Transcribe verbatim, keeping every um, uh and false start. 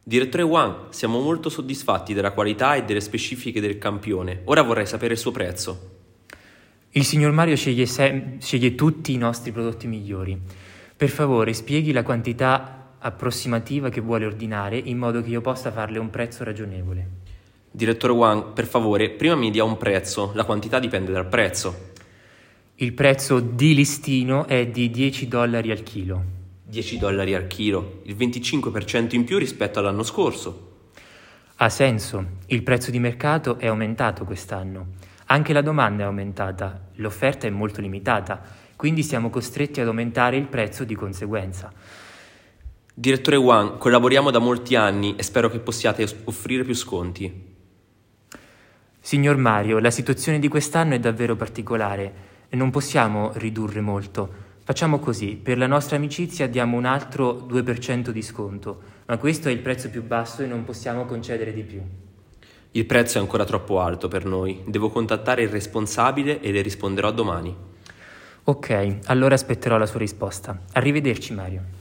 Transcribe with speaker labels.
Speaker 1: Direttore Wang, siamo molto soddisfatti della qualità e delle specifiche del campione. Ora vorrei sapere il suo prezzo.
Speaker 2: Il signor Mario sceglie, se- sceglie tutti i nostri prodotti migliori. Per favore, spieghi la quantità approssimativa che vuole ordinare in modo che io possa farle un prezzo ragionevole.
Speaker 1: Direttore Wang, per favore, prima mi dia un prezzo. La quantità dipende dal prezzo.
Speaker 2: Il prezzo di listino è di dieci dollari al chilo.
Speaker 1: dieci dollari al chilo, il venticinque per cento in più rispetto all'anno scorso.
Speaker 2: Ha senso, il prezzo di mercato è aumentato quest'anno. Anche la domanda è aumentata, l'offerta è molto limitata, quindi siamo costretti ad aumentare il prezzo di conseguenza.
Speaker 1: Direttore Wang, collaboriamo da molti anni e spero che possiate offrire più sconti.
Speaker 2: Signor Mario, la situazione di quest'anno è davvero particolare e non possiamo ridurre molto. Facciamo così, per la nostra amicizia diamo un altro due per cento di sconto, ma questo è il prezzo più basso e non possiamo concedere di più.
Speaker 1: Il prezzo è ancora troppo alto per noi. Devo contattare il responsabile e le risponderò domani.
Speaker 2: Ok, allora aspetterò la sua risposta. Arrivederci, Mario.